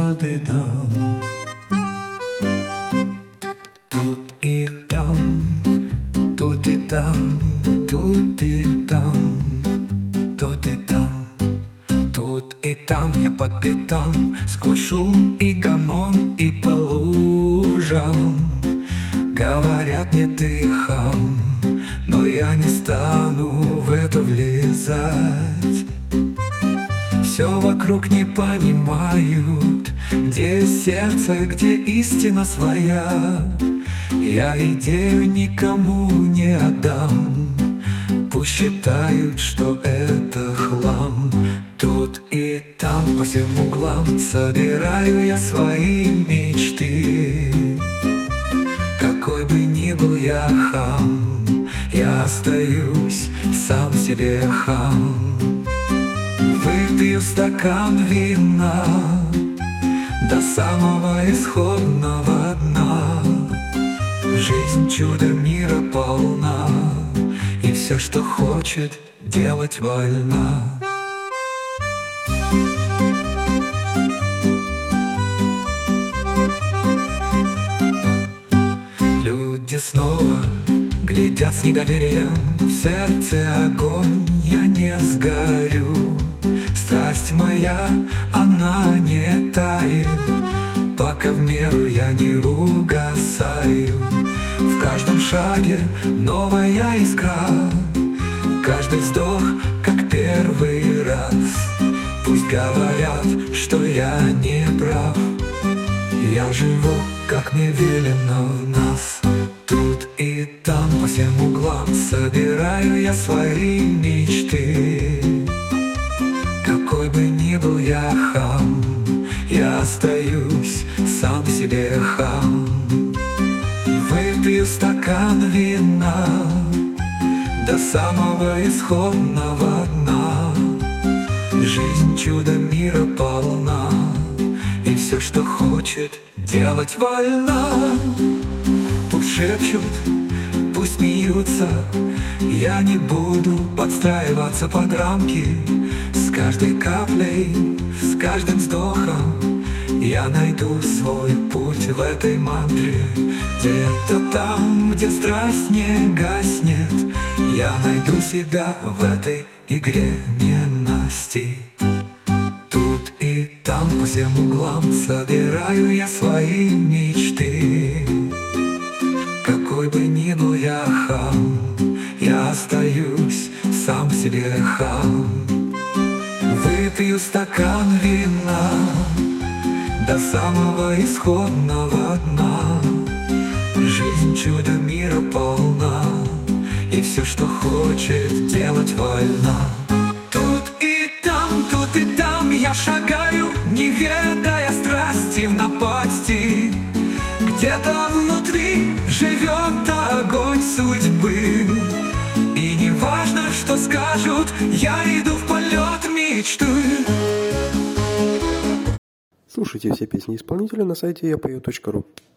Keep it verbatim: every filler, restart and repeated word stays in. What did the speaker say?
тут и там, тут и там, тут и там, тут и там, тут и там, тут и там я по пятам, сквозь шум и гомон и по лужам. Говорят мне ты хам, но я не стану в это влезать. Все вокруг не понимают, где сердце, где истина своя. Я идею никому не отдам, пусть считают, что это хлам. Тут и там по всем углам собираю я свои мечты. Какой бы ни был я хам, я остаюсь сам себе хам. Выпью стакан вина до самого исходного дна. Жизнь чудо мира полна, и все, что хочет, делать вольна. Люди снова глядят с недоверием, в сердце огонь, я не сгорю. Страсть моя, она не тает, пока в меру я не угасаю. В каждом шаге новая искра, каждый вздох, как первый раз. Пусть говорят, что я не прав, я живу, как мне велено в нас. Тут и там по всем углам собираю я свои мечты. Какой бы ни был я хам, я остаюсь сам себе хам. Выпью стакан вина до самого исходного дна. Жизнь чудо мира полна, и все, что хочет, делать вольна. Пусть шепчут, пусть смеются, я не буду подстраиваться под рамки. С каждой каплей, с каждым вздохом я найду свой путь в этой мантре. Где-то там, где страсть не гаснет, я найду себя в этой игре ненасти. Тут и там по всем углам собираю я свои мечты. Какой бы ни был я хам, я остаюсь сам себе хам. Выпью стакан вина до самого исходного дна. Жизнь чудо мира полна, и все, что хочет, делать вольна. Тут и там, тут и там я шагаю, не ведая страсти в напасти. Где-то внутри живет огонь судьбы, и не важно, что скажут, я иду в полет мечты. Слушайте все песни исполнителя на сайте я пою точка ру.